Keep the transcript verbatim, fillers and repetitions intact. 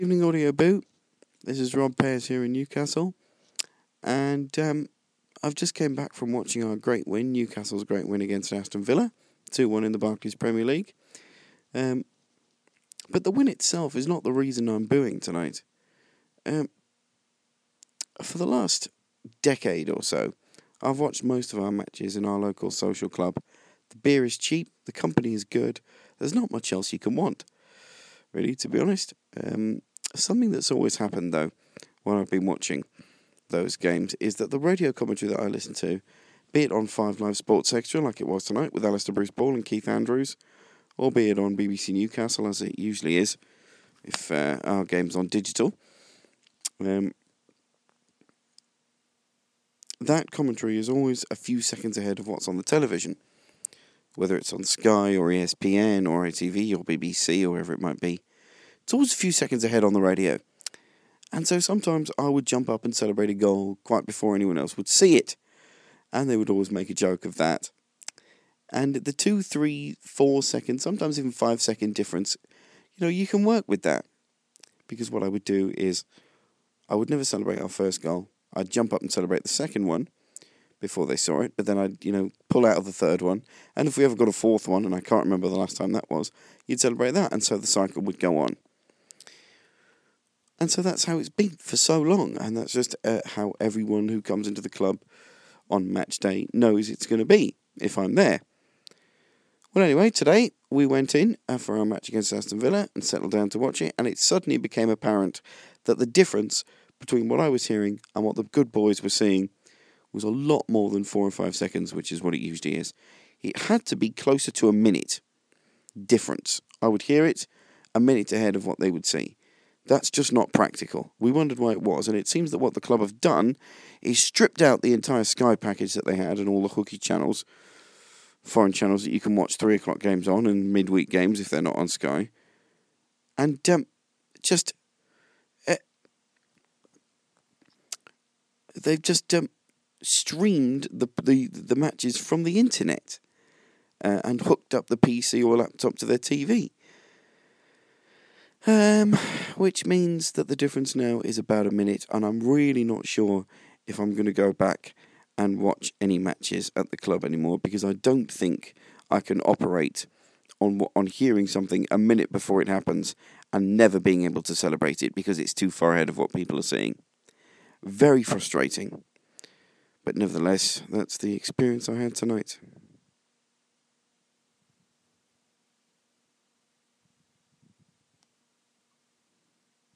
Evening Audio Boot. This is Rob Pears here in Newcastle, and um, I've just came back from watching our great win, Newcastle's great win against Aston Villa, two one in the Barclays Premier League. Um, but the win itself is not the reason I'm booing tonight. Um, for the last decade or so, I've watched most of our matches in our local social club. The beer is cheap, the company is good, there's not much else you can want, really, to be honest. Um, something that's always happened, though, when I've been watching those games, is that the radio commentary that I listen to, be it on Five Live Sports Extra, like it was tonight, with Alistair Bruce Ball and Keith Andrews, or be it on B B C Newcastle, as it usually is, if uh, our game's on digital, um, that commentary is always a few seconds ahead of what's on the television, whether it's on Sky or E S P N or I T V or B B C or wherever it might be. It's always a few seconds ahead on the radio. And so sometimes I would jump up and celebrate a goal quite before anyone else would see it. And they would always make a joke of that. And the two, three, four seconds, sometimes even five second difference, you know, you can work with that. Because what I would do is, I would never celebrate our first goal. I'd jump up and celebrate the second one before they saw it, but then I'd, you know, pull out of the third one. And if we ever got a fourth one, and I can't remember the last time that was, you'd celebrate that, and so the cycle would go on. And so that's how it's been for so long, and that's just uh, how everyone who comes into the club on match day knows it's going to be, if I'm there. Well, anyway, today we went in uh, for our match against Aston Villa and settled down to watch it, and it suddenly became apparent that the difference between what I was hearing and what the good boys were seeing was a lot more than four or five seconds, which is what it usually is. It had to be closer to a minute difference. I would hear it a minute ahead of what they would see. That's just not practical. We wondered why it was, and it seems that what the club have done is stripped out the entire Sky package that they had and all the hooky channels, foreign channels that you can watch three o'clock games on and midweek games if they're not on Sky, and um, just uh, they've just um, streamed the, the the matches from the internet uh, and hooked up the P C or laptop to their T V. Um, which means that the difference now is about a minute, and I'm really not sure if I'm going to go back and watch any matches at the club anymore, because I don't think I can operate on on hearing something a minute before it happens and never being able to celebrate it because it's too far ahead of what people are seeing. Very frustrating. But nevertheless, that's the experience I had tonight.